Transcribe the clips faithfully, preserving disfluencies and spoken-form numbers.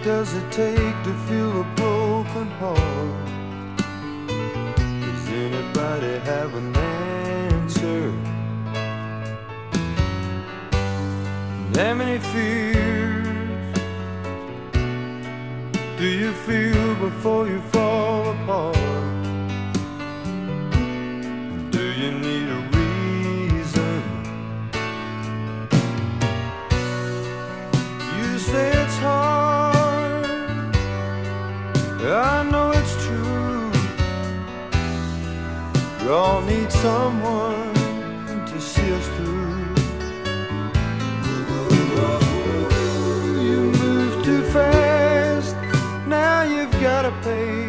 does it take to feel a broken heart? Does anybody have an answer? How many fears do you feel before you fall apart? Do you need a reason? You say it's hard, I know it's true. We all need someone to see us through. Gotta pay.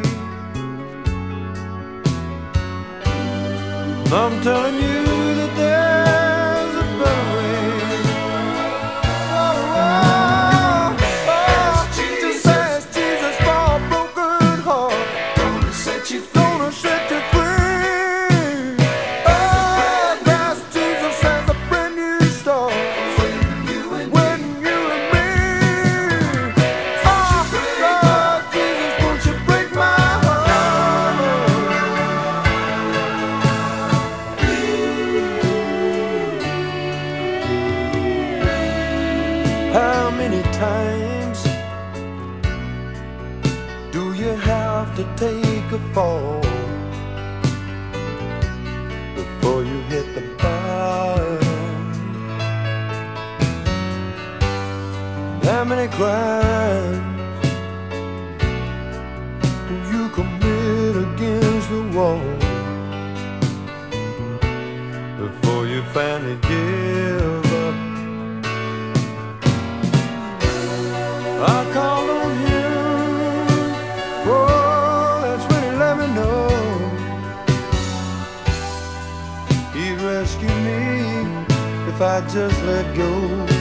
I'm telling you that there's a better way. Oh, oh, oh. Just ask Jesus for a broken heart. Gonna set you free. Gonna set you free. Oh, ask Jesus has a brand new start. When you and me. When you and me. How many times do you have to take a fall before you hit the bottom? How many crimes do you commit against the wall before you finally give up? I called on him, oh, that's when he let me know he'd rescue me if I just let go.